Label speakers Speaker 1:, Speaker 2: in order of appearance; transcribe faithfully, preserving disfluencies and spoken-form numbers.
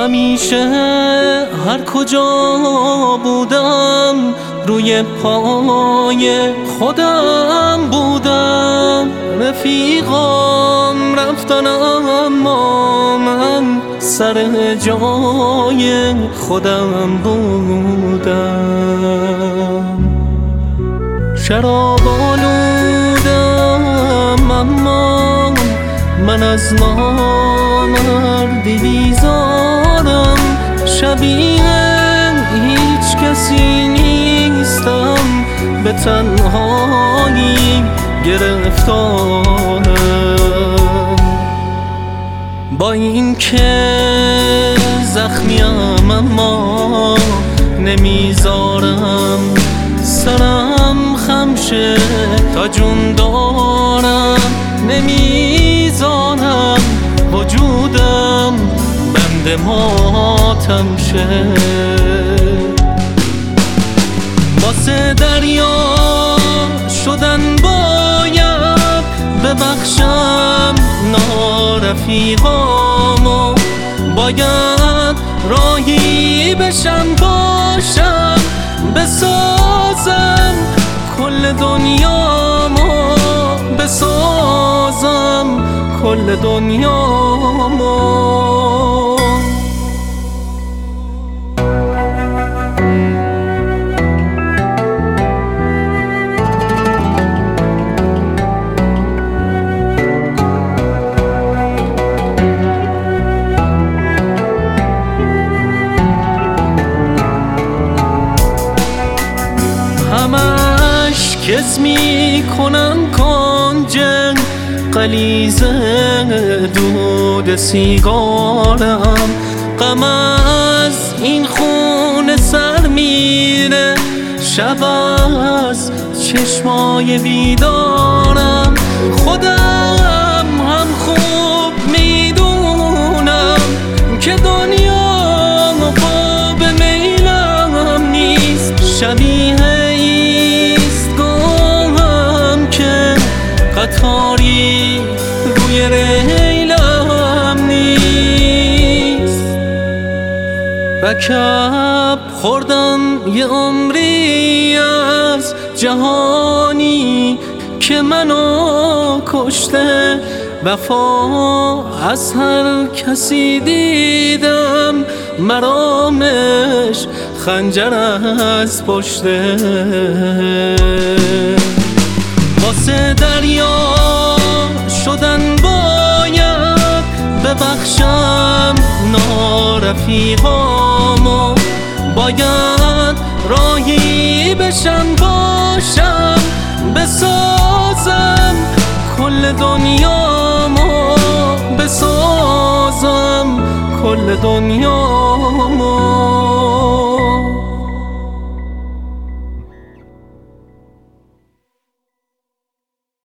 Speaker 1: همیشه هر کجا بودم روی پای خودم بودم. رفیقام رفتن اما من سر جای خودم بودم. شراب آلودم اما من از نامردی بیزارم. شبیه هیچ کسی نیستم، به تنهایی گرفتارم. با این که زخمیم اما نمیذارم سرم خمشه تا جون دارم. نمیذارم وجودم بند ماتم شه. واسه دریا شدن باید ببخشم نارفیقامو. باید راهی بشم باشم بسازم کل دنیامو. بسازم کل دنیامو. همش کس میکنم کنجن قلیزه دود سیگارم. غم از این خونه سر میره شب از چشمای بیدارم. خودم هم خوب میدونم که دنیا خواب میلم نیست. شبیه قطاری روی ریلم نیست. رکب خوردم یه عمری از جهانی که منو کشته. وفا از هر کسی دیدم مرامش خنجر از پشته. واسه دریا شدن باید ببخشم نارفیقامو. باید راهی بشم باشم بسازم کل دنیامو. بسازم کل دنیامو.